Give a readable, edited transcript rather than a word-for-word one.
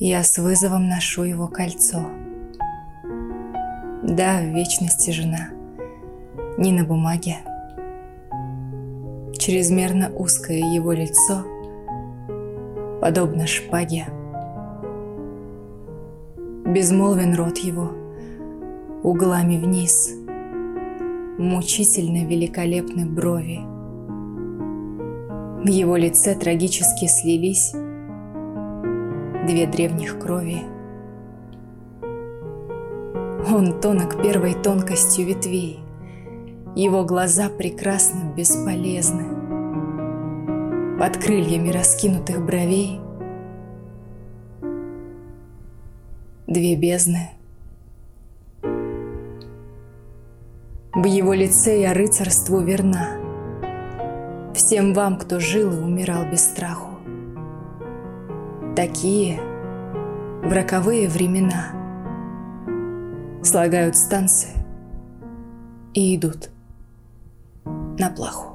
Я с вызовом ношу его кольцо. Да, в вечности жена, не на бумаге. Чрезмерно узкое его лицо, подобно шпаге. Безмолвен рот его, углами вниз, мучительно великолепны брови. В его лице трагически слились две древних крови. Он тонок первой тонкостью ветвей, его глаза прекрасно бесполезны. Под крыльями раскинутых бровей две бездны. В его лице я рыцарству верна, всем вам, кто жил и умирал без страху. Такие в роковые времена слагают станцы и идут на плаху.